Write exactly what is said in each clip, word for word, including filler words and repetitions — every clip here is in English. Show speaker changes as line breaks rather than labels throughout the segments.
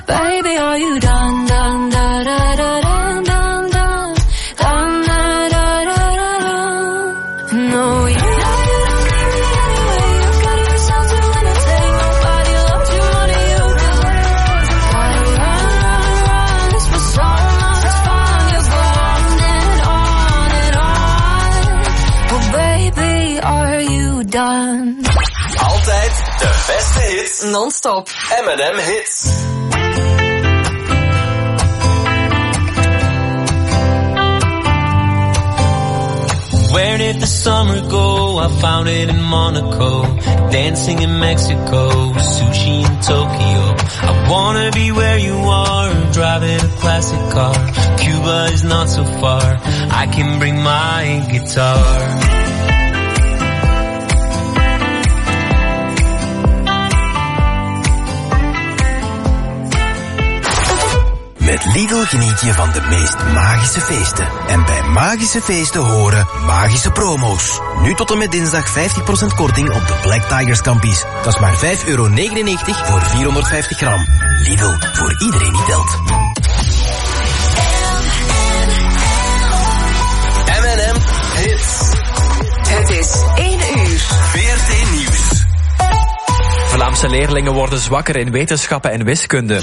Baby, are you done, done, da, da, da, done, done, done, done, da, da, da, da, done. No, you know you don't need me anyway. You got yourself to entertain. Nobody loves you more than you do. Why run, run, run? This was so much fun. You go on and on and on. Well, baby, are you done?
Altijd de beste hits.
Non-stop.
M en M Hits.
Where did the summer go? I found it in Monaco, dancing in Mexico, sushi in Tokyo. I wanna be where you are, driving a classic car. Cuba is not so far, I can bring my guitar.
Met Lidl geniet je van de meest magische feesten. En bij magische feesten horen magische promo's. Nu tot en met dinsdag vijftig procent korting op de Black Tigers Campies. Dat is maar vijf euro negenennegentig voor vierhonderdvijftig gram. Lidl, voor iedereen die telt.
M en M Hits.
Het is één uur.
V R T Nieuws.
Vlaamse leerlingen worden zwakker in wetenschappen en wiskunde.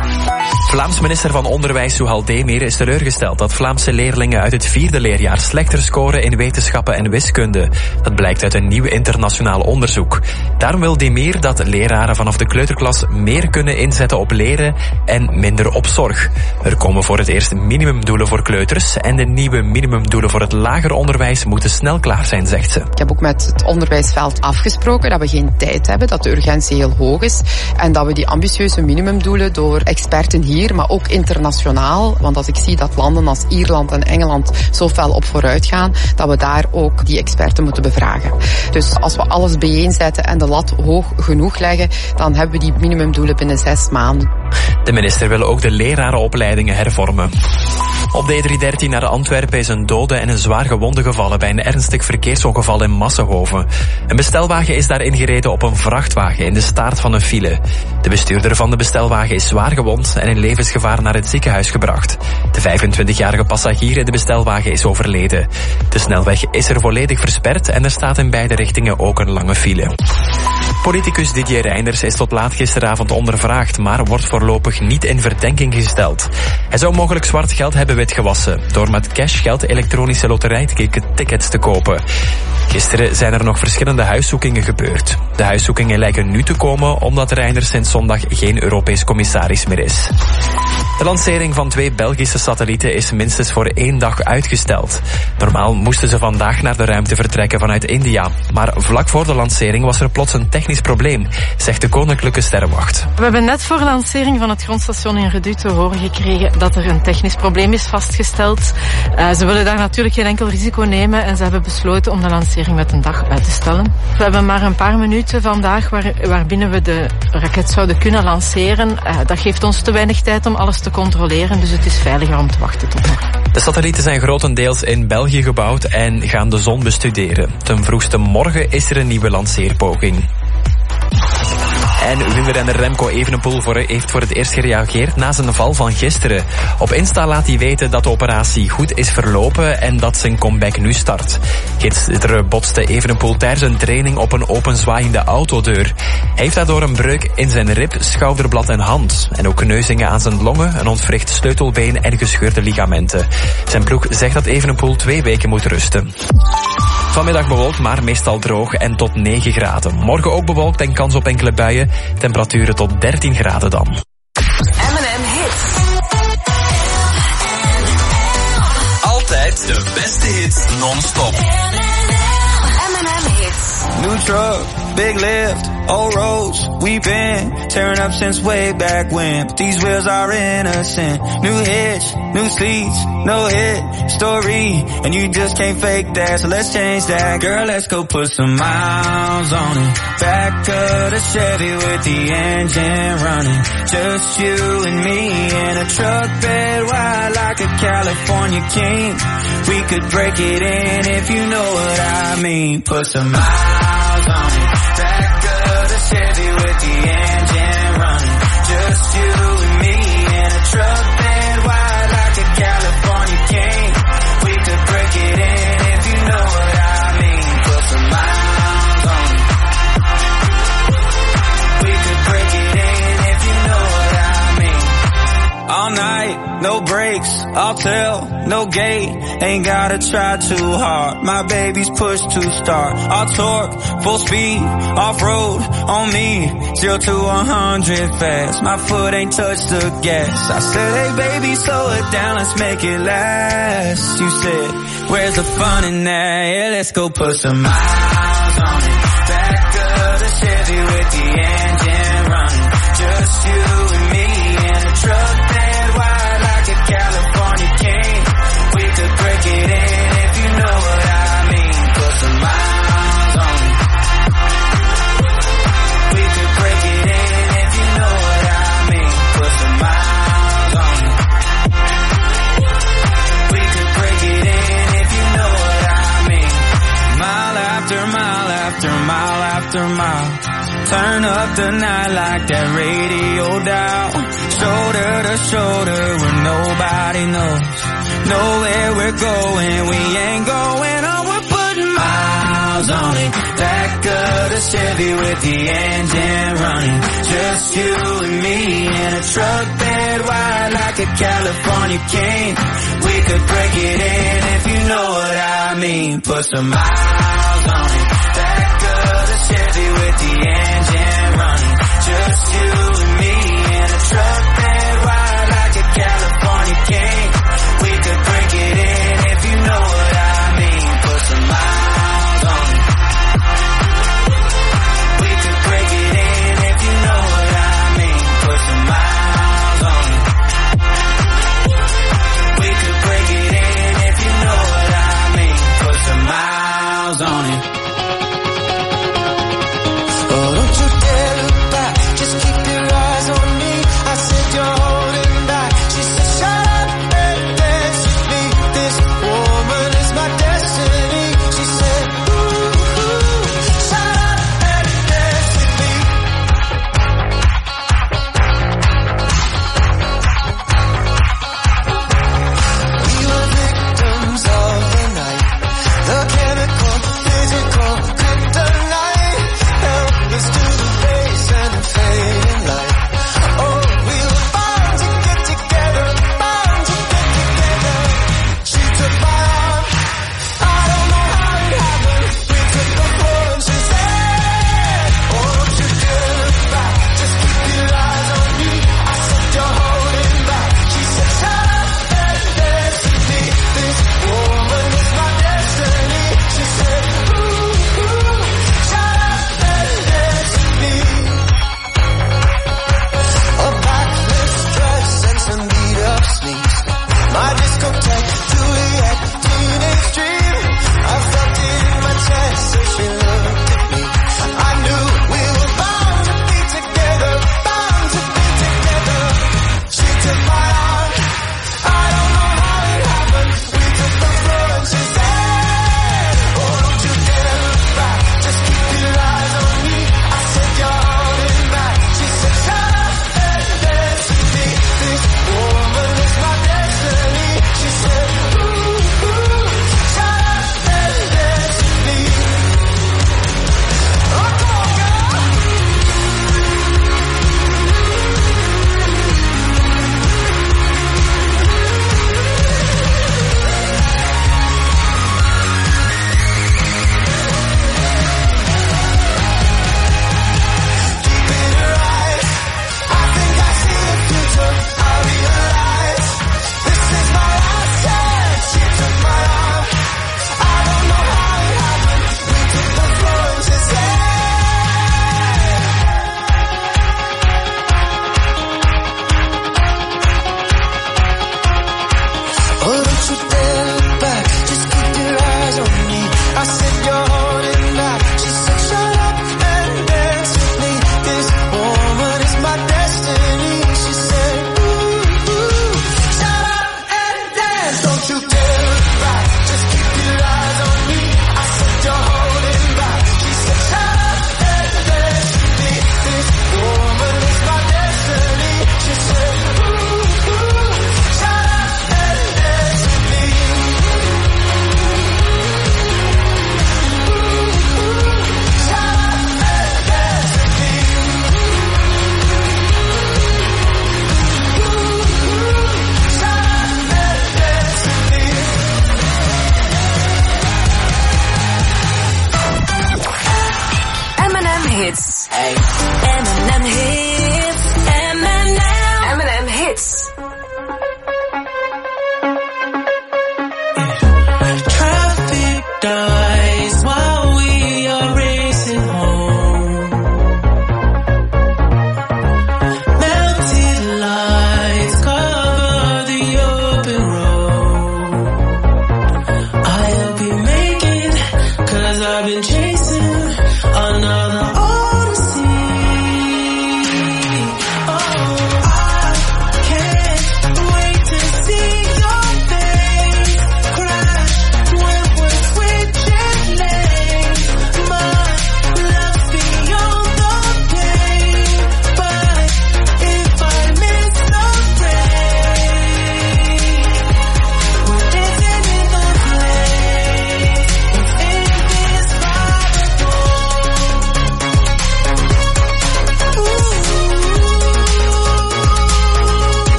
Vlaams minister van Onderwijs Souhal Demeer is teleurgesteld dat Vlaamse leerlingen uit het vierde leerjaar slechter scoren in wetenschappen en wiskunde. Dat blijkt uit een nieuw internationaal onderzoek. Daarom wil Demeer dat leraren vanaf de kleuterklas meer kunnen inzetten op leren en minder op zorg. Er komen voor het eerst minimumdoelen voor kleuters en de nieuwe minimumdoelen voor het lager onderwijs moeten snel klaar zijn, zegt ze.
Ik heb ook met het onderwijsveld afgesproken dat we geen tijd hebben, dat de urgentie heel hoog is en dat we die ambitieuze minimumdoelen door experten hier, maar ook internationaal, want als ik zie dat landen als Ierland en Engeland zo fel op vooruit gaan, dat we daar ook die experten moeten bevragen. Dus als we alles bijeenzetten en de lat hoog genoeg leggen, dan hebben we die minimumdoelen binnen zes maanden.
De minister wil ook de lerarenopleidingen hervormen. Op de E driehonderddertien naar Antwerpen is een dode en een zwaar gewonde gevallen bij een ernstig verkeersongeval in Massenhoven. Een bestelwagen is daarin gereden op een vrachtwagen in de staart van een file. De bestuurder van de bestelwagen is zwaar gewond en in levensgevaar naar het ziekenhuis gebracht. De vijfentwintigjarige passagier in de bestelwagen is overleden. De snelweg is er volledig versperd en er staat in beide richtingen ook een lange file. Politicus Didier Reynders is tot laat gisteravond ondervraagd, maar wordt voorlopig niet in verdenking gesteld. Hij zou mogelijk zwart geld hebben witgewassen door met cashgeld elektronische loterijtickets te kopen. Gisteren zijn er nog verschillende huiszoekingen gebeurd. De huiszoekingen lijken nu te komen omdat Reynders sinds zondag geen Europees commissaris meer is. De lancering van twee Belgische satellieten is minstens voor één dag uitgesteld. Normaal moesten ze vandaag naar de ruimte vertrekken vanuit India. Maar vlak voor de lancering was er plots een technisch probleem, zegt de Koninklijke Sterrenwacht.
We hebben net voor de lancering van het grondstation in Redu te horen gekregen dat er een technisch probleem is vastgesteld. Uh, ze willen daar natuurlijk geen enkel risico nemen en ze hebben besloten om de lancering met een dag uit te stellen. We hebben maar een paar minuten vandaag waar, waarbinnen we de raket zouden kunnen lanceren. Uh, dat geeft ons te weinig tijd om alles te controleren, dus het is veiliger om te wachten tot morgen.
De satellieten zijn grotendeels in België gebouwd en gaan de zon bestuderen. Ten vroegste morgen is er een nieuwe lanceerpoging. En wielrenner Remco Evenepoel heeft voor het eerst gereageerd na zijn val van gisteren. Op Insta laat hij weten dat de operatie goed is verlopen en dat zijn comeback nu start. Gisteren botste Evenepoel tijdens een training op een openzwaaiende autodeur. Hij heeft daardoor een breuk in zijn rib, schouderblad en hand. En ook kneuzingen aan zijn longen, een ontwricht sleutelbeen en gescheurde ligamenten. Zijn ploeg zegt dat Evenepoel twee weken moet rusten. Vanmiddag bewolkt, maar meestal droog en tot negen graden. Morgen ook bewolkt en kans op enkele buien. Temperaturen tot dertien graden dan.
M en M Hits.
Altijd de beste hits non-stop.
M en M Hits.
New truck, big lift, old roads. We've been tearing up since way back when. But these wheels are innocent. New hitch, new seats, no hit story. And you just can't fake that, so let's change that. Girl, let's go put some miles on it. Back of the Chevy with the engine running. Just you and me in a truck bed wide like a California king. We could break it in if you know what I mean. Put some miles on it. Back of the Chevy with the engine running. Just you and me no brakes, I'll tell, no gate, ain't gotta try too hard, my baby's push to start, I'll torque, full speed, off-road, on me, zero to a hundred fast, my foot ain't touched the gas, I said, hey baby, slow it down, let's make it last, you said, where's the fun in that, yeah, let's go put some miles on it, back of the Chevy with the engine running, just you and me in a truck that wide like a California king. We could break it in if you know what I mean. Put some miles on it. We could break it in if you know what I mean. Put some miles on it. We could break it in if you know what I mean. Mile after mile after mile after mile. Turn up the night like that radio dial. Shoulder to shoulder where nobody knows. Know where we're going, we ain't going on. We're putting miles on it. Back of the Chevy with the engine running. Just you and me in a truck bed wide like a California king. We could break it in if you know what I mean. Put some miles on it. Back of the Chevy with the engine running. Just you and me in a truck bed wide like a California king. We could break it in if you know what I mean. Put some miles on it. We could break it in if you know what I mean. Put some miles on it. We could break it in if you know what I mean. Put some miles on it. Oh, don't you dare look back, just keep your eyes on me. I said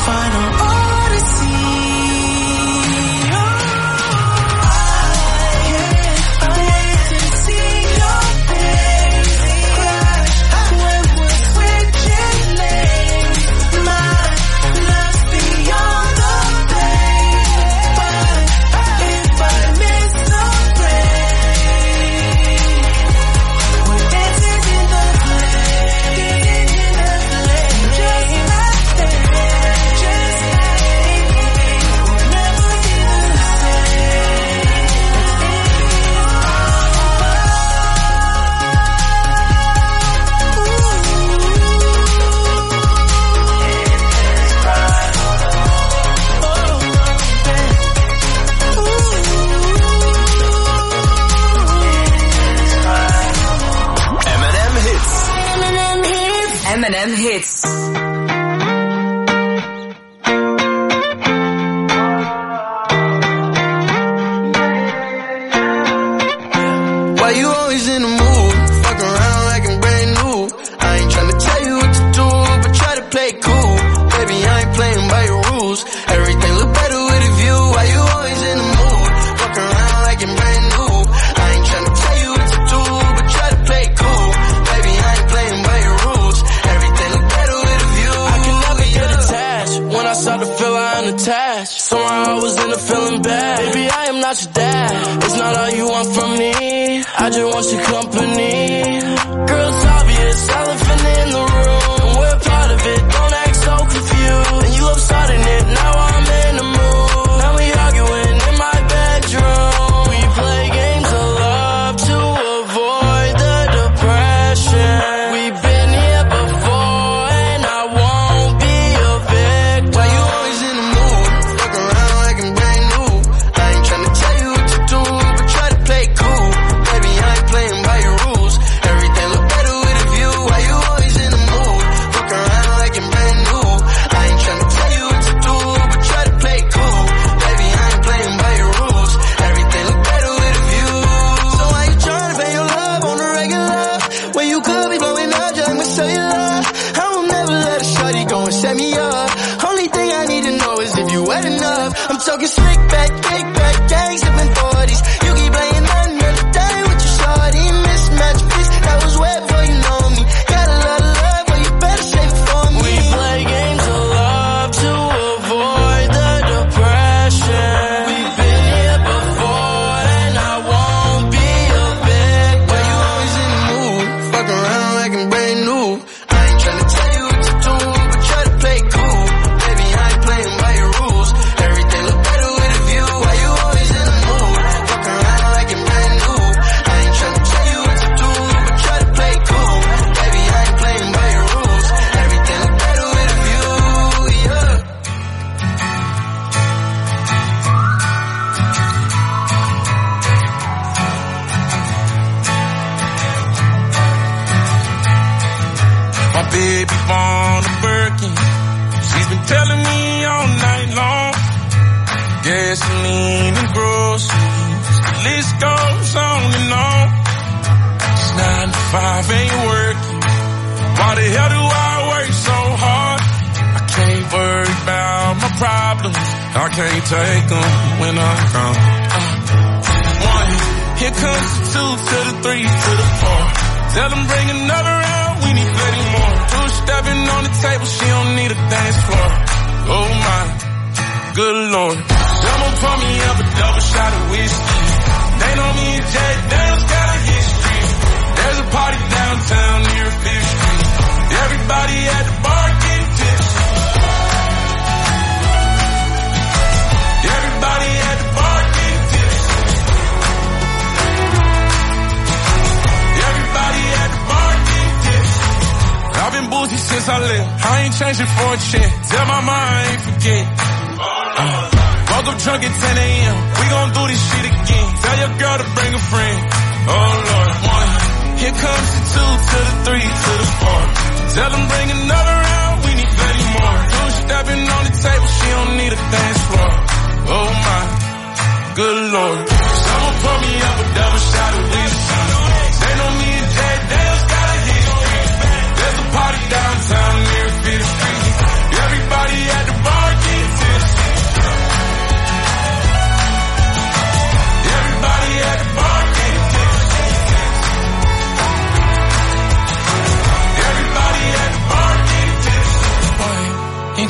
final odyssey.
M and M Hits.
Why you always in the mood? Fuck around like I'm brand new. I ain't tryna tell you what to do, but try to play it cool. Baby, I ain't playing by your rules. Everything look better with a view. Why you always in the mood? Fuck around like I'm brand new. I ain't tryna tell you what to do, but try to play it cool. Baby, I ain't playing by your rules. Everything look better with a view. I can never get attached. When I start to feel I unattached, somehow I was in a feeling bad. Baby, I am not your dad. It's not all you want from me. I just want your company. Girl, it's obvious, elephant in the room. We're part of it, don't act so confused. And you love starting it, now I'm in the mood. Now we arguing in my bedroom. We play games of love to avoid the depression. We've been here before and I won't be a victim. Why you always in the mood? Fuck around like I'm brand new. I ain't tryna tell you what to do, but try to play it cool. Baby, I ain't playing by your rules. Everything look better with a view. Why you always in the mood? Fuck around like I'm brand new. I ain't tryna tell you what to do, but try to play it cool. Baby, I ain't playing by your rules. Everything look better with a view. So why you tryna pay your love on the regular? When you could be blowing up just like my cellular. I will never let a shorty go and set me up. Only thing I need to know is if you wet enough. I'm talking slick back, kick back, gang sipping forties. You keep playing another day with your shorty. Mismatch piece, that was wet before you know me. Got a lot of love, but you better save it for me. We play games of love to avoid the depression. We've been here before and I won't be a victim. Why you always in the mood? Fuck around like I'm brand new. I ain't tryna tell you what to do, but try to play it cool. Baby, I ain't playing by your rules. Everything look better with a view. Why you always in the mood? Fuck around like I'm brand new. I ain't tryna tell you what to do, but try to play it cool. Baby, I ain't playing by your rules. Everything look better with a view, yeah.
My baby born a Birkin. She's been telling me all night long. Gasoline and groceries, the list goes on and on. It's nine to five, ain't working. Why the hell do I work so hard? I can't worry about my problems. I can't take them when I'm gone. Uh, one, here comes the two to the three to the four. Tell them bring another round, we need plenty more. Two stepping on the table, she don't need a dance floor. Oh my, good lord. Someone pour me up a double shot of whiskey. They know me and Jay Daniels got a history. There's a party downtown near Fifth Street. Everybody at the bar getting tipsy. Everybody at the bar getting tipsy. Everybody at the bar getting tipsy. I've been boozy since I left. I ain't changing for a check. Tell my mind I ain't forget. Uh, woke up drunk at ten a.m. We gon' do this shit again. Tell your girl to bring a friend. Oh Lord, one. Here comes the two to the three to the four. Tell them bring another round. We need plenty more. Two stepping on the table. She don't need a dance floor. Oh my, good lord. Someone pour me up a double shot of whiskey. They know me and Jay Daniels got a history. There's a party downtown near Fifth Street. Everybody at the bar.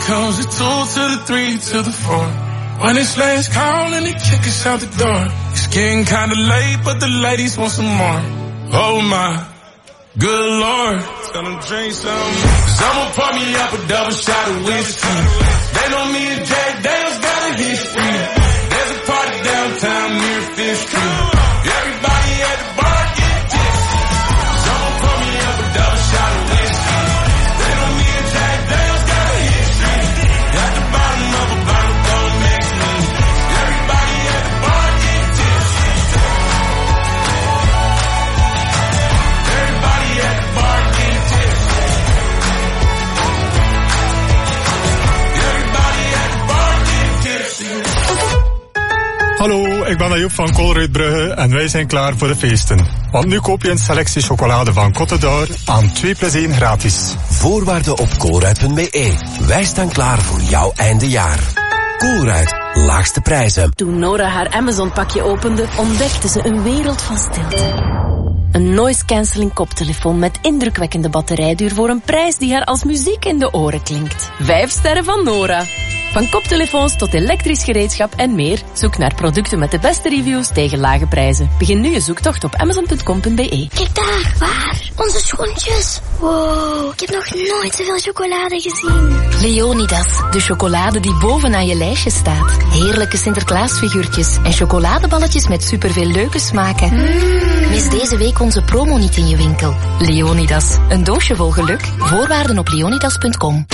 comes the two to the three to the four. When it's last call and they kick us out the door. It's getting kinda late, but the ladies want some more. Oh my, good lord. Tell them drink some. Cause I'ma pour me up a double shot of whiskey. They know me and Jack Daniels got a history. There's a party downtown near Fifth Street. Everybody at the bar get tipsy. Cause I'ma pour me up a double shot of whiskey. They know me and Jack Daniels got a history. At the bottom of a bottle, don't mix me. Everybody at the bar get tipsy. Everybody at the bar get tipsy. Everybody at the bar get tipsy.
Hallo, ik ben Ayoub van Colruytbrugge en wij zijn klaar voor de feesten. Want nu koop je een selectie chocolade van Côte d'Or aan twee plus één gratis.
Voorwaarden op colruyt punt be. Wij staan klaar voor jouw eindejaar. Colruyt, laagste prijzen.
Toen Nora haar Amazon-pakje opende, ontdekte ze een wereld van stilte. Een noise-cancelling koptelefoon met indrukwekkende batterijduur voor een prijs die haar als muziek in de oren klinkt. Vijf sterren van Nora. Van koptelefoons tot elektrisch gereedschap en meer. Zoek naar producten met de beste reviews tegen lage prijzen. Begin nu je zoektocht op amazon punt com punt be.
Kijk daar, waar? Onze schoentjes. Wow, ik heb nog nooit zoveel chocolade gezien.
Leonidas, de chocolade die bovenaan je lijstje staat. Heerlijke Sinterklaasfiguurtjes en chocoladeballetjes met superveel leuke smaken. Mm. Mis deze week onze promo niet in je winkel. Leonidas, een doosje vol geluk. Voorwaarden op leonidas punt com.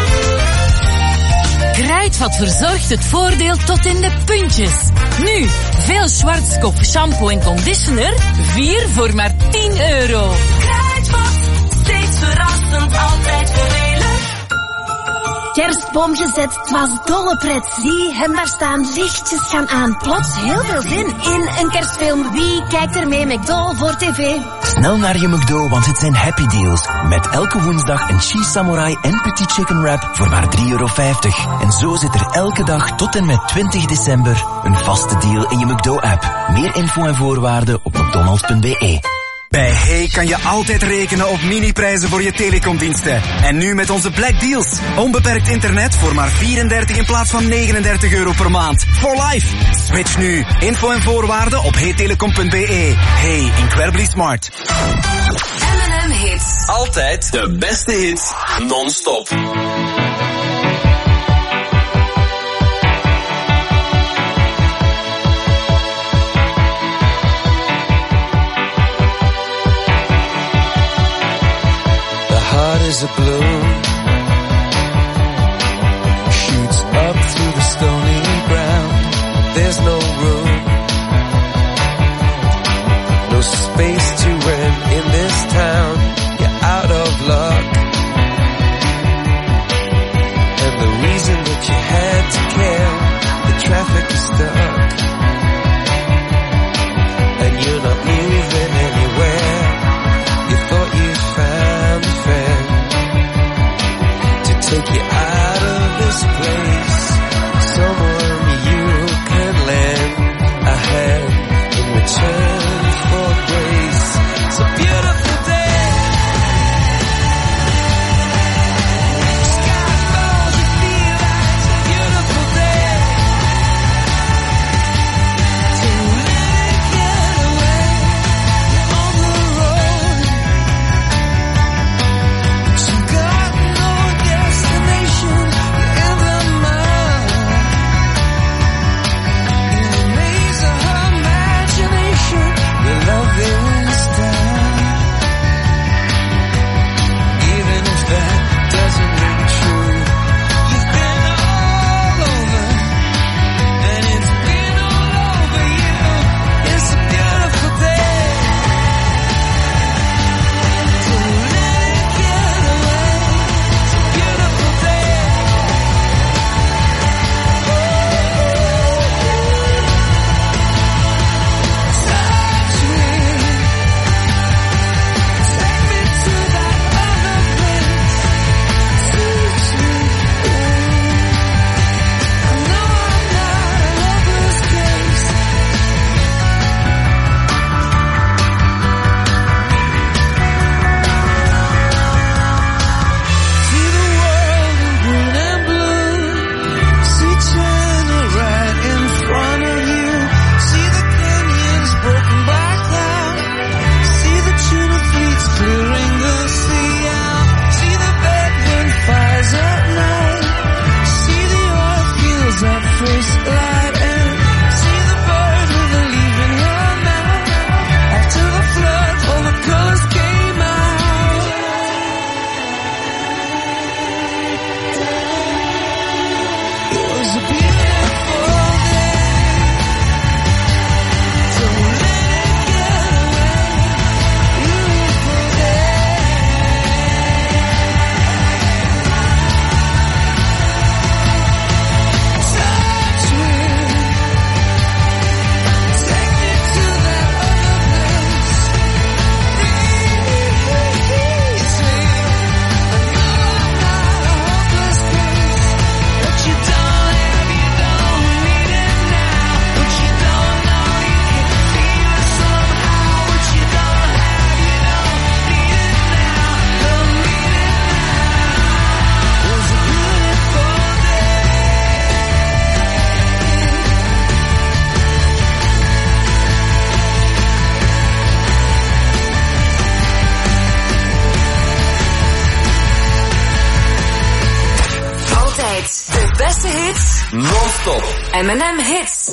Kruidvat verzorgt het voordeel tot in de puntjes. Nu, veel Schwarzkopf shampoo en conditioner, vier voor maar tien euro.
Kruidvat, steeds verrassend, altijd voordelig.
Kerstboom gezet, het was dolle pret. Zie hem daar staan, lichtjes gaan aan. Plots heel veel zin in een kerstfilm. Wie kijkt er mee? McDo voor tv.
Snel naar je McDo, want het zijn happy deals. Met elke woensdag een cheese samurai en petit chicken wrap voor maar drie euro vijftig. En zo zit er elke dag tot en met twintig december een vaste deal in je McDo-app. Meer info en voorwaarden op mcdonalds punt be.
Bij Hey kan je altijd rekenen op miniprijzen voor je telecomdiensten. En nu met onze Black Deals. Onbeperkt internet voor maar vierendertig in plaats van negenendertig euro per maand. For life. Switch nu. Info en voorwaarden op heytelecom punt be. Hey, incredibly smart.
M en M Hits.
Altijd de beste hits, non-stop.
Heart is a balloon, shoots up through the stony ground. There's no room, no space to rent in this town. You're out of luck, and the reason that you had to care, the traffic is stuck, and you're not moving anywhere. You thought you found a friend,
beste hits
non-stop.
M and M Hits.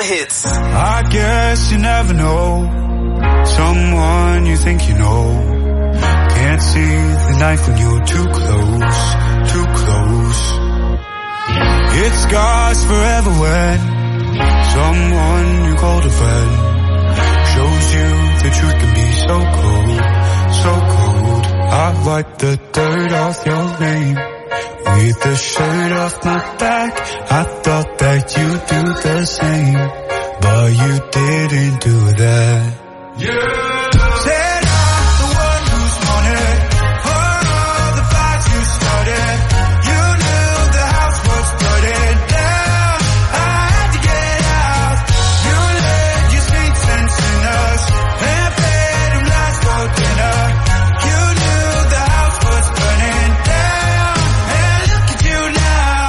Hits.
I guess you never know someone you think you know. Can't see the knife when you're too close, too close. It scars forever when someone you call a friend shows you the truth can be so cold, so cold. I wipe the dirt off your name with the shirt off my back. I thought that you'd do the same, but you didn't do that. Yeah. Said I'm the one who's wanted for all the fights you started. You knew the house was burning down. I had to get out. You let your sweet sense in us and fed them lies for dinner. You knew the house was burning down. And look at you now.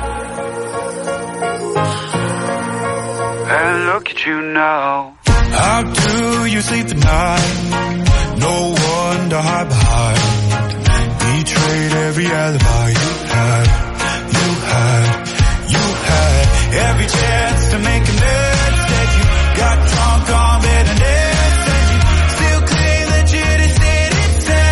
And look at you now. How do you sleep at night? No one to hide behind. Betrayed every alibi you had, you had, you had. Every chance to make a mistake. You got drunk on bitterness and you still claim that you didn't say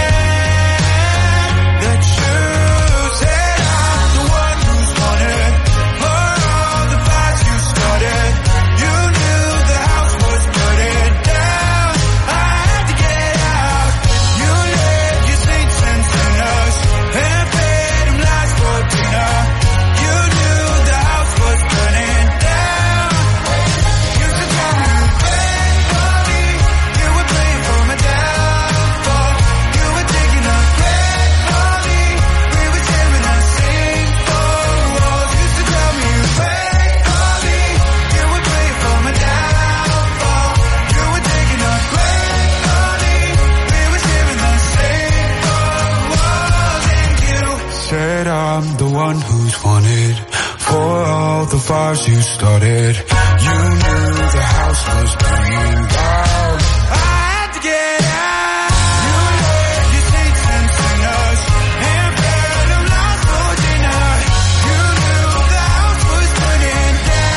the truth. Said I'm the one who's wanted for all the fights you started. You knew the house was burning down. I had to get out. You let your saint sense in us and fed them lies for dinner. You knew the house was burning down. Used to tell me you prayed for me. You were praying for my downfall. You were taking a breath for me. We were sharing the same four walls. Used to tell me you prayed for me. You were praying for my downfall. You were taking a breath for me. We were sharing the same four walls. And you said I'm the one who's wanted for all the fires you started. You knew the house was burning down. I had to get out. You let your saint sense in us and fed them lies for dinner. You knew the house was burning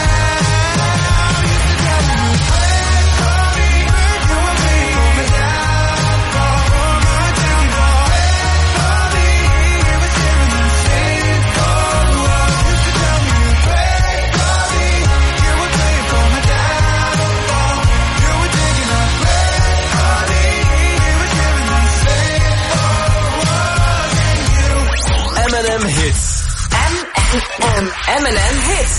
down. Used to tell me you prayed for me. You were praying for my downfall, for my downfall. Prayed for me. We were sharing the same four walls. Used to tell me you prayed for me. You were praying for my downfall. You were taking a breath for me. We were sharing the same four walls. And you
M and M Hits.
M and M. M and M Hits.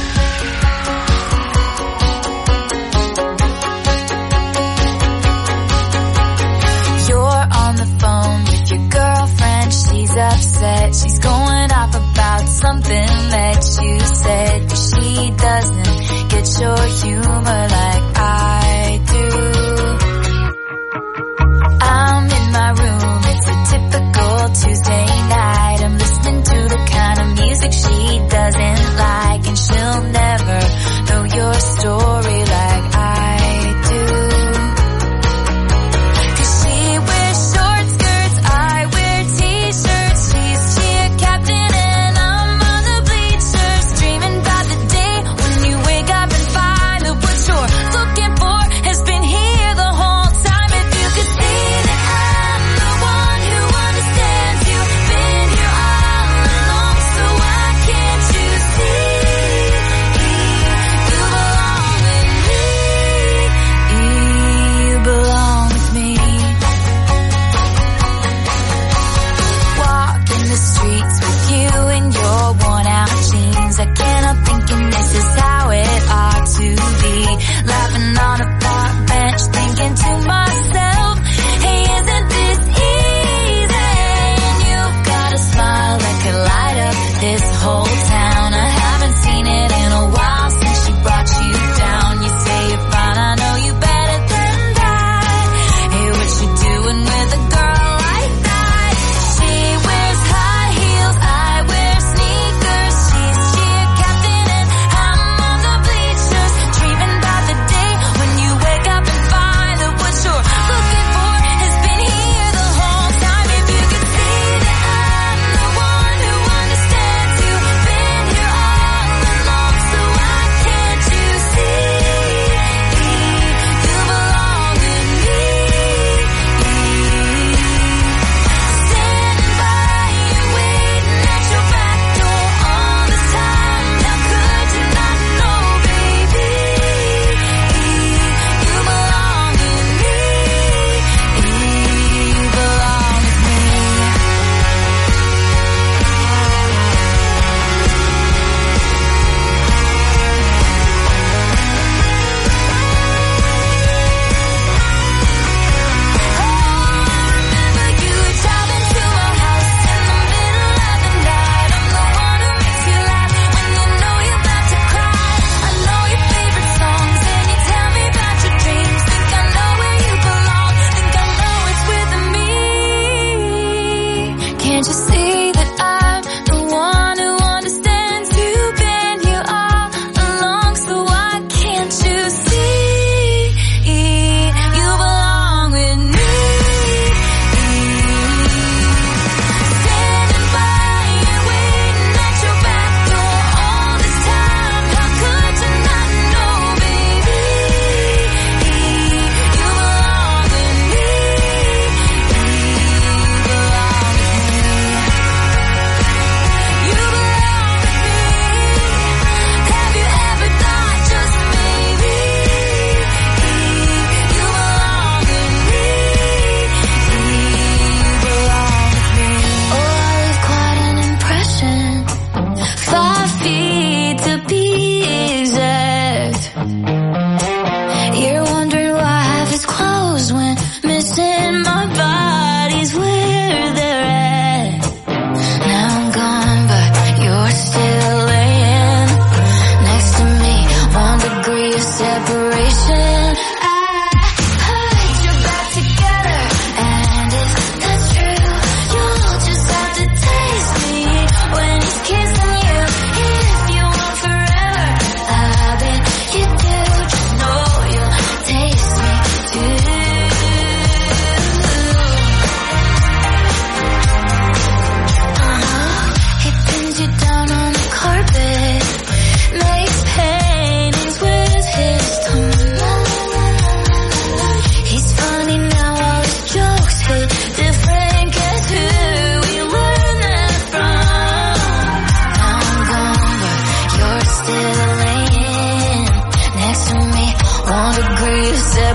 You're on the phone with your girlfriend. She's upset. She's going off about something that you said. She doesn't get your humor like I do. I'm in my room. It's a typical Tuesday night. I'm listening to the kind of music she doesn't like, and she'll never know your story like I do. 'Cause she wears short skirts, I wear t-shirts. She's cheer captain and I'm on the bleachers, dreaming about the day when you wake up and find that what you're looking for has been here the whole time. If you could see that I'm the one who understands you, been here all along, so why can't you see?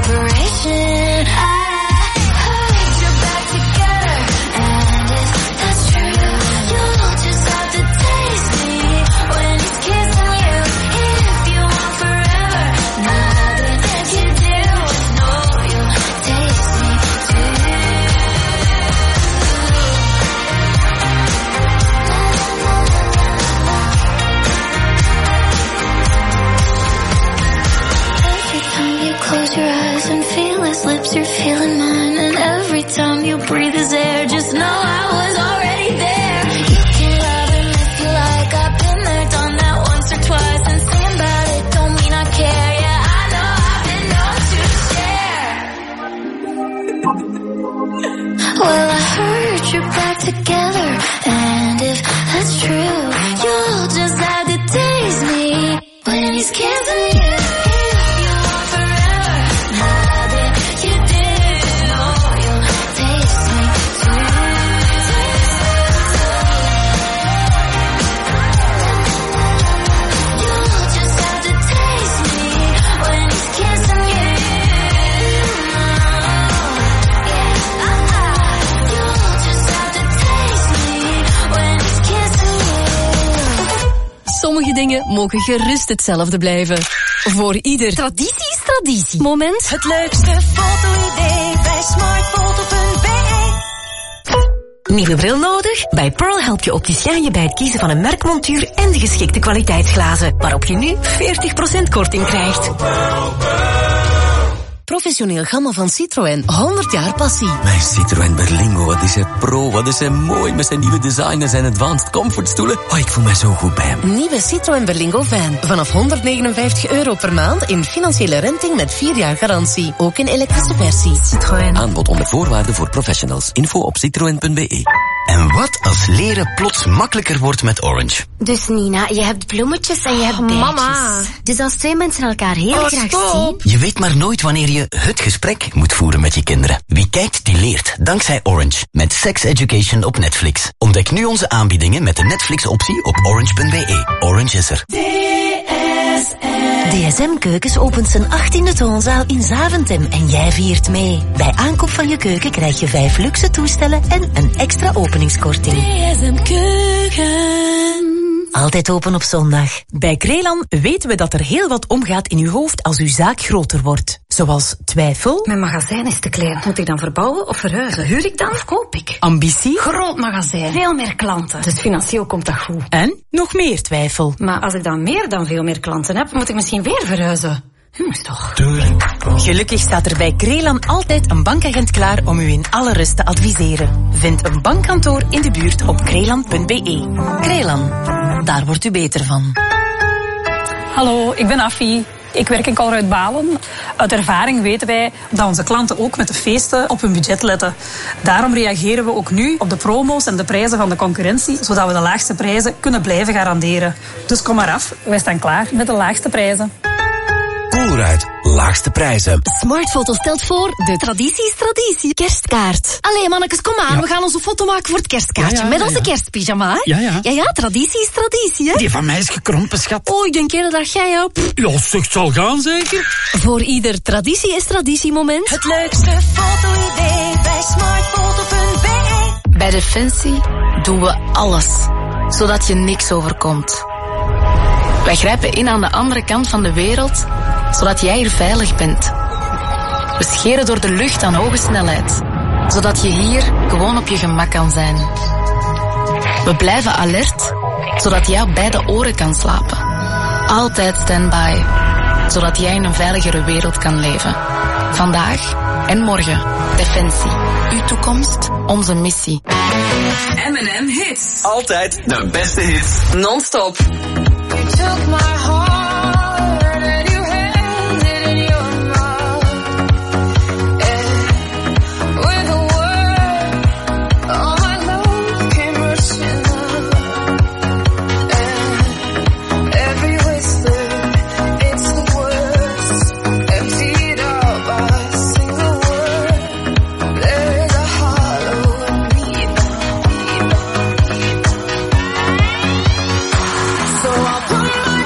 operation. I heard you're back together, and if that's true, you'll just have to taste me when he's kissing you. If you want forever, nothing you do is know you'll taste me too. Every time you close your eyes and feel his lips, you're feeling mine. And every time you breathe his air, just know I was already there. You can love him if you like. I've been there, done that once or twice. And saying about it don't mean I care. Yeah, I know I've been known to share. Well, I heard you're back together, and if that's true, you'll just have to taste me when he's kissing you.
Sommige dingen mogen gerust hetzelfde blijven. Voor ieder. Traditie is traditie. Moment.
Het leukste foto-idee bij smartfoto punt b e.
Nieuwe bril nodig? Bij Pearl help je opticien je bij het kiezen van een merkmontuur en de geschikte kwaliteitsglazen, waarop je nu veertig procent korting krijgt. Professioneel gamma van Citroën. honderd jaar passie.
Mijn Citroën Berlingo, wat is hij pro, wat is hij mooi met zijn nieuwe design en zijn advanced comfortstoelen. Oh, ik voel mij zo goed bij hem.
Nieuwe Citroën Berlingo van. Vanaf honderdnegenenvijftig euro per maand in financiële renting met vier jaar garantie. Ook in elektrische versie. Citroën.
Aanbod onder voorwaarden voor professionals. Info op citroën punt b e.
En wat als leren plots makkelijker wordt met Orange?
Dus Nina, je hebt bloemetjes en je hebt bijtjes.
Mama.
Dus als twee mensen elkaar heel
Oh,
graag
stop.
zien...
Je weet maar nooit wanneer je het gesprek moet voeren met je kinderen. Wie kijkt, die leert. Dankzij Orange. Met Sex Education op Netflix. Ontdek nu onze aanbiedingen met de Netflix-optie op orange punt b e. Orange is er.
D S M Keukens opent zijn achttiende toonzaal in Zaventem en jij viert mee. Bij aankoop van je keuken krijg je vijf luxe toestellen en een extra openingskorting.
D S M Keuken.
Altijd open op zondag. Bij Krelan weten we dat er heel wat omgaat in uw hoofd als uw zaak groter wordt. Zoals twijfel.
Mijn magazijn is te klein. Moet ik dan verbouwen of verhuizen? Huur ik dan of koop ik?
Ambitie.
Groot magazijn. Veel meer klanten. Dus financieel komt dat goed.
En nog meer twijfel.
Maar als ik dan meer dan veel meer klanten heb, moet ik misschien weer verhuizen. Hm, is toch?
Gelukkig staat er bij Krelan altijd een bankagent klaar om u in alle rust te adviseren. Vind een bankkantoor in de buurt op krelan punt b e. Krelan, daar wordt u beter van.
Hallo, ik ben Affie. Ik werk in Colruyt-Balen. Uit ervaring weten wij dat onze klanten ook met de feesten op hun budget letten. Daarom reageren we ook nu op de promo's en de prijzen van de concurrentie, zodat we de laagste prijzen kunnen blijven garanderen. Dus kom maar af, wij staan klaar met de laagste prijzen.
Colruyt, laagste prijzen.
Smartfoto stelt voor de traditie is traditie kerstkaart.
Allee, mannetjes, kom aan.
Ja.
We gaan onze foto maken voor het kerstkaartje.
Ja, ja,
met
ja,
onze
ja.
kerstpyjama, hè?
Ja, ja.
Ja, ja, traditie is traditie, hè?
Die van mij is gekrompen, schat.
Oh, ik denk eerder dat jij op.
Ja, zeg, het zal gaan, zeker?
Voor ieder traditie is traditie moment.
Het leukste foto-idee bij smartfoto punt b e.
Bij Defensie doen we alles, zodat je niks overkomt. Wij grijpen in aan de andere kant van de wereld, zodat jij hier veilig bent. We scheren door de lucht aan hoge snelheid, zodat je hier gewoon op je gemak kan zijn. We blijven alert, zodat jij op beide oren kan slapen. Altijd standby, zodat jij in een veiligere wereld kan leven. Vandaag en morgen. Defensie. Uw toekomst, onze missie.
M en M Hits.
Altijd de beste hits.
Non-stop.
You took my heart and you held it in your mouth. And with a word, all my love came rushing out. And every whisper, it's the worst. Emptied out by a single word. There is a hollow in me now, me now, me now. So I'll put my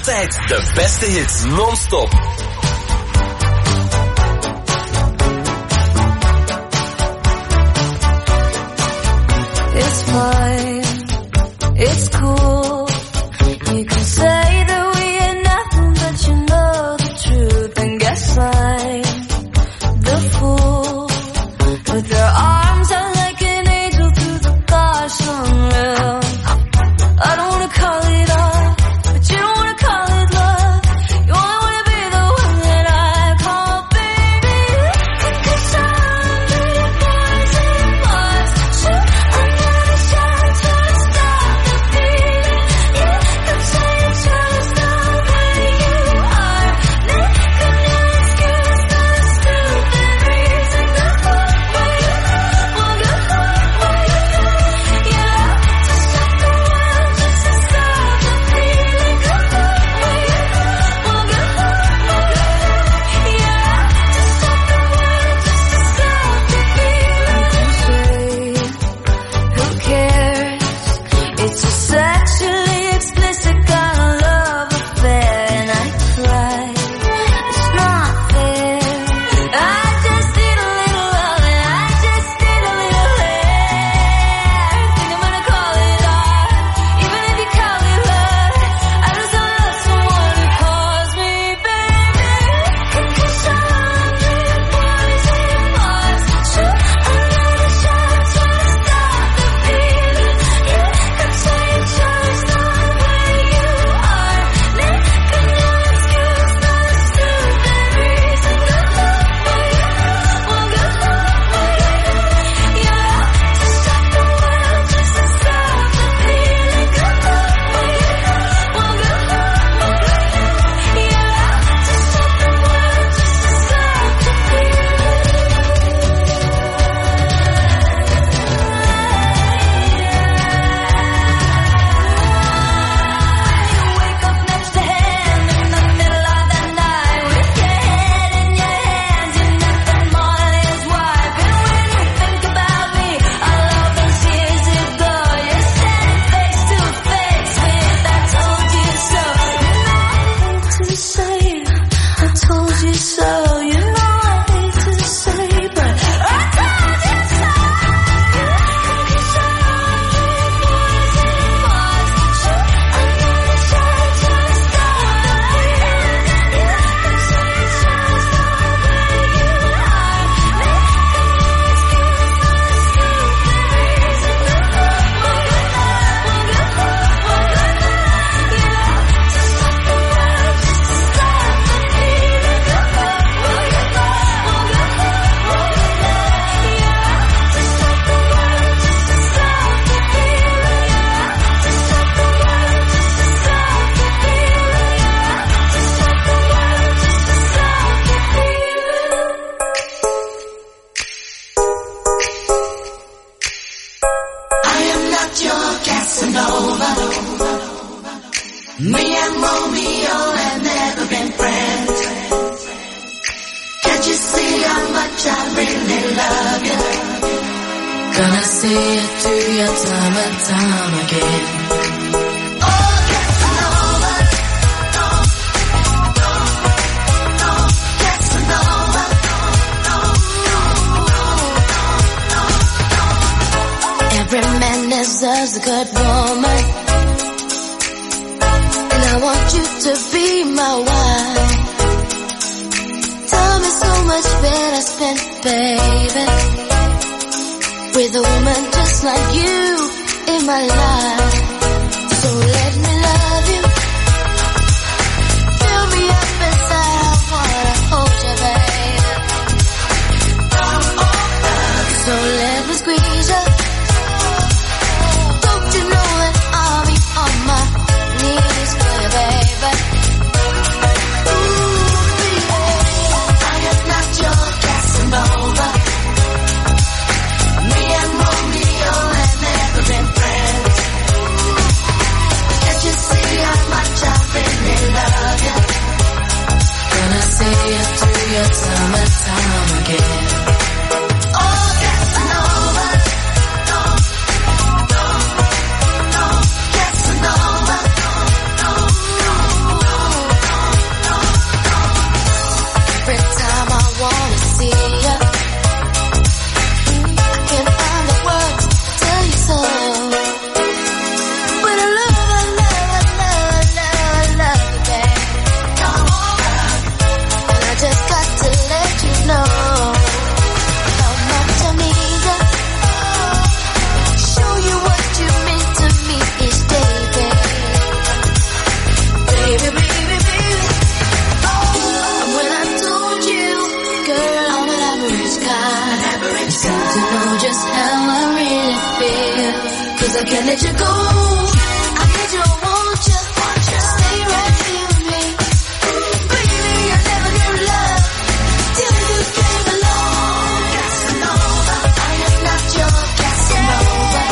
Altijd de beste hits non-stop.
It's fine, it's cool. You can say that we ain't nothing, but you know the truth. And guess I'm the fool with their arms out like an angel through the gosh unreal. I don't wanna call it off, but you don't wanna call it love. You only wanna be the one that I call baby. Cause I'm the boys and boys. Shoot, I'm gonna shout to stop the feeling. You can say it's just the way you are. Make a new excuse, not a stupid reason to fuck where you won't get fucked where you go. You have to stop the world just to stop the feeling. Go fuck where you won't get fucked where you go. You have to stop the world just to stop the feeling. Who cares? It's a sexually explicit kind of love affair, and I cry. It's not fair. I just need a little love, and I just need a little hair. Think I'm gonna call it art, even if you call it love. I just don't love someone who calls me baby. Cause I'm the boys and boys. Shoot, I'm gonna shout to stop the feeling. You can say it's just the way you are. Make a new excuse, not a stupid reason to fuck where you won't get fucked where you go. You have to stop the world just to stop the feeling. Go fuck where you won't get fucked where you go. You have to stop the world just to stop the wake up next to him in the middle of the night with your head in your hands. You're nothing more than his wife. And when you think about me, all of those years ago, you're standing face to face with I told you so. You know I hate to say I told you so. You know I hate to say, but I told you so. Cause I'm the boys and boys. Shoot, I'm gonna shout to stop the feeling. You can say it's just the way you are. Make a new excuse, not a stupid reason to fuck where you won't get fucked where you go. You have to stop the world just to stop the feeling. Go fuck where you won't get fucked where you go. You have to stop the world just to stop the feeling. You have to stop the world just to stop the feeling. You have to stop the world just to stop the feeling.
I am not your Casanova. Me and Romeo have never been friends. Can't you see how much I really love you? Gonna say it to you time and time again. Oh, Casanova. No, no, no, Casanova. No, no, no, no. Every man deserves a good woman, and I want you to be my wife. Tell me so much better spent, baby, with a woman just like you in my life. So let me love you, fill me up inside. I wanna hold you, baby. So let me squeeze you. Don't you know that I'll be on my knees for you, baby? Ooh, baby, I am not your Casanova. Me and Romeo have never been friends. feel, cause I can't let you go. I need you, want you, stay right here with me. Baby, I never knew love till you came along. Casanova, I am not your Casanova.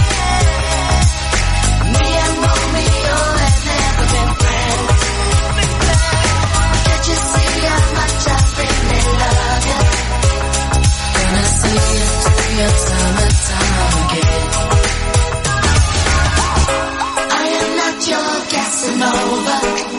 Me and Romeo have never been friends. Can't you see how much I really love you? Gonna see you through your time and time again. I am not your Casanova.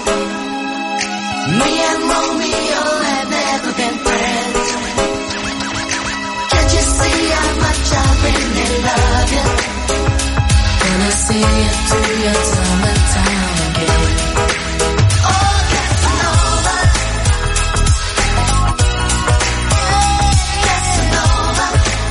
Me and Romeo have never been friends. Can't you see how much I really love you? Gonna see you through your time and time again. Oh, Casanova. Casanova.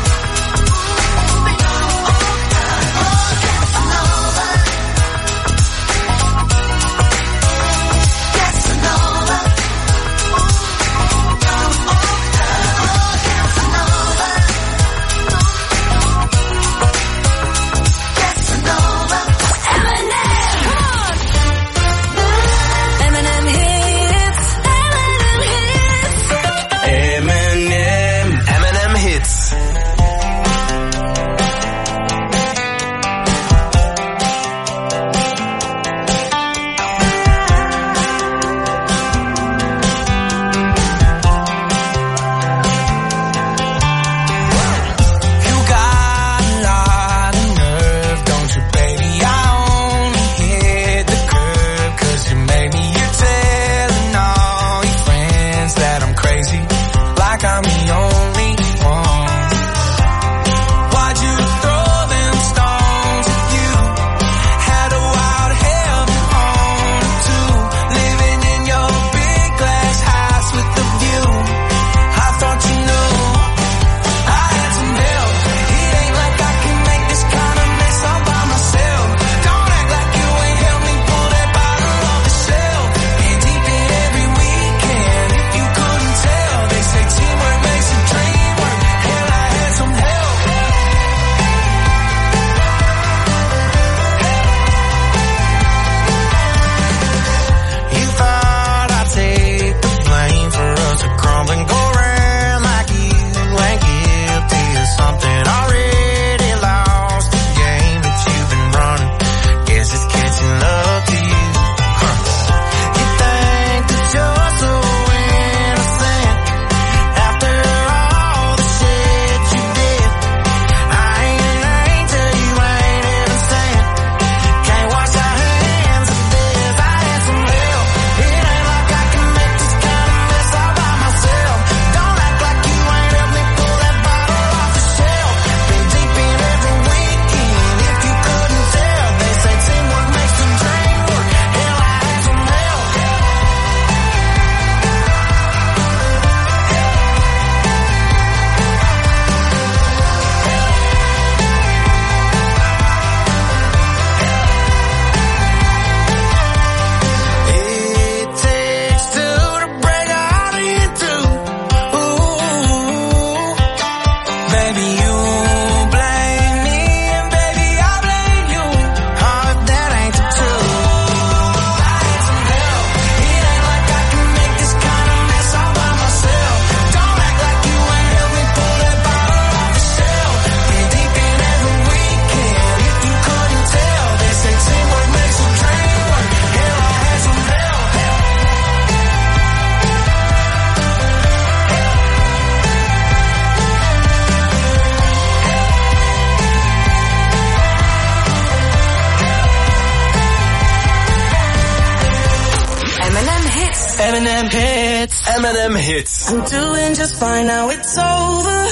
M and M hits.
M and M hits.
I'm doing just fine now, it's over.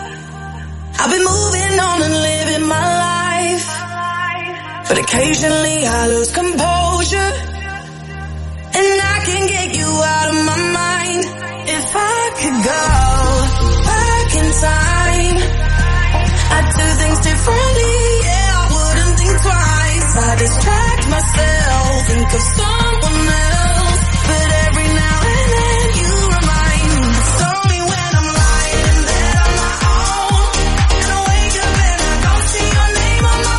I've been moving on and living my life, but occasionally I lose composure, and I can get you out of my mind. If I could go back in time, I'd do things differently. Yeah, I wouldn't think twice. I distract myself, think of someone else, but every now and then you remind me it's only when I'm lying that I'm my own, and I wake up and I don't see your name on my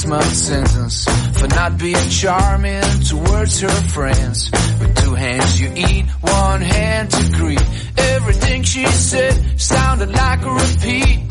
six-month sentence for not being charming towards her friends. With two hands you eat, one hand to greet. Everything she said sounded like a repeat.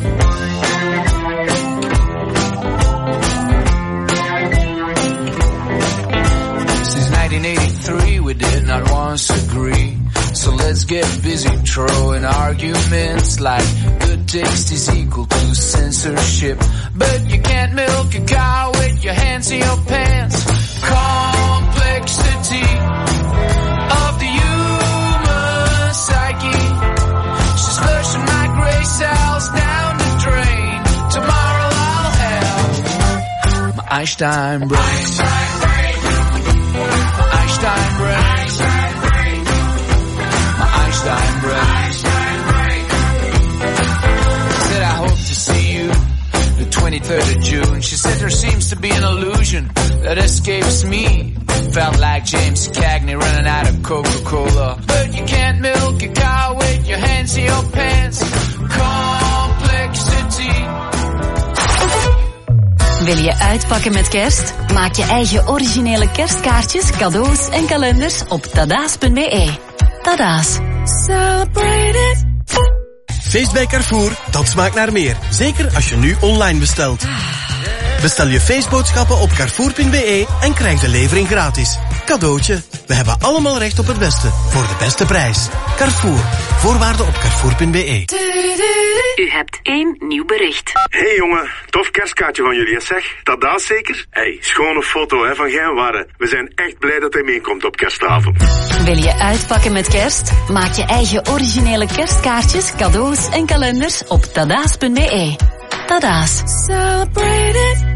Since nineteen eighty-three we did not once agree. So let's get busy throwing arguments like good taste is equal to censorship. But you can't milk a cow with your hands in your pants. Complexity of the human psyche. She's flushing my gray cells down the drain. Tomorrow I'll have my Einstein brain. Einstein brain. My Einstein brain. Einstein brain. My Einstein brain. Einstein brain. Said I hope to see you the twenty-third of June. She said there seems to be an illusion that escapes me. Felt like James Cagney running out of Coca-Cola. But you can't milk a cow with your hands in your pants. Complexity.
Wil je uitpakken met kerst? Maak je eigen originele kerstkaartjes, cadeaus en kalenders op tadaas punt be. Tadaas. Celebrate it.
Feest bij Carrefour, dat smaakt naar meer. Zeker als je nu online bestelt. Bestel je feestboodschappen op carrefour punt be en krijg de levering gratis. Cadeautje. We hebben allemaal recht op het beste. Voor de beste prijs. Carrefour. Voorwaarden op carrefour punt be.
U hebt één nieuw bericht.
Hey jongen, tof kerstkaartje van jullie, hè, zeg. Tadaas zeker? Hey, schone foto hè, van Gein Warre. We zijn echt blij dat hij meekomt op kerstavond.
Wil je uitpakken met kerst? Maak je eigen originele kerstkaartjes, cadeaus en kalenders op tadaas punt be. Tadaas. Celebrate it.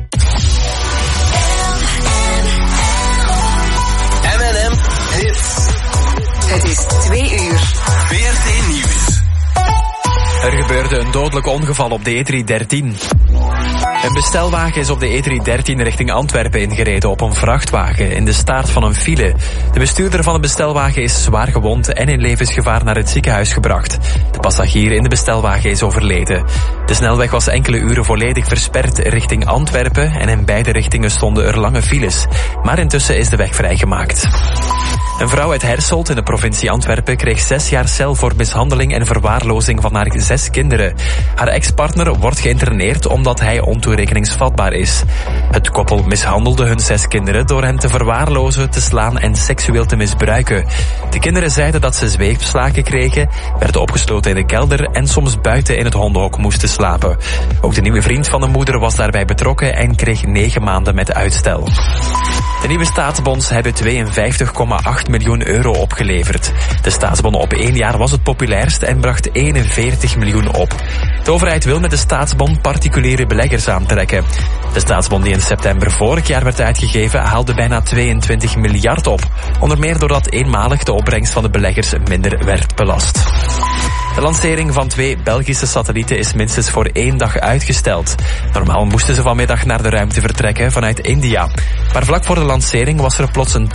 M en M Hits.
Het is twee uur.
V R T Nieuws.
Er gebeurde een dodelijk ongeval op de E driehonderddertien. Een bestelwagen is op de E driehonderddertien richting Antwerpen ingereden op een vrachtwagen in de staart van een file. De bestuurder van de bestelwagen is zwaar gewond en in levensgevaar naar het ziekenhuis gebracht. De passagier in de bestelwagen is overleden. De snelweg was enkele uren volledig versperd richting Antwerpen en in beide richtingen stonden er lange files. Maar intussen is de weg vrijgemaakt. Een vrouw uit Herselt in de provincie Antwerpen kreeg zes jaar cel voor mishandeling en verwaarlozing van haar zes kinderen. Haar ex-partner wordt geïnterneerd omdat hij ontoerekeningsvatbaar is. Het koppel mishandelde hun zes kinderen door hen te verwaarlozen, te slaan en seksueel te misbruiken. De kinderen zeiden dat ze zweepslagen kregen, werden opgesloten in de kelder en soms buiten in het hondenhok moesten slapen. Ook de nieuwe vriend van de moeder was daarbij betrokken en kreeg negen maanden met uitstel. De nieuwe staatsbonds hebben tweeënvijftig komma acht miljoen euro opgeleverd. De staatsbon op één jaar was het populairst en bracht eenenveertig miljoen op. De overheid wil met de staatsbon particuliere beleggers aantrekken. De staatsbon die in september vorig jaar werd uitgegeven haalde bijna tweeëntwintig miljard op. Onder meer doordat eenmalig de opbrengst van de beleggers minder werd belast. De lancering van twee Belgische satellieten is minstens voor één dag uitgesteld. Normaal moesten ze vanmiddag naar de ruimte vertrekken vanuit India. Maar vlak voor de lancering was er plots een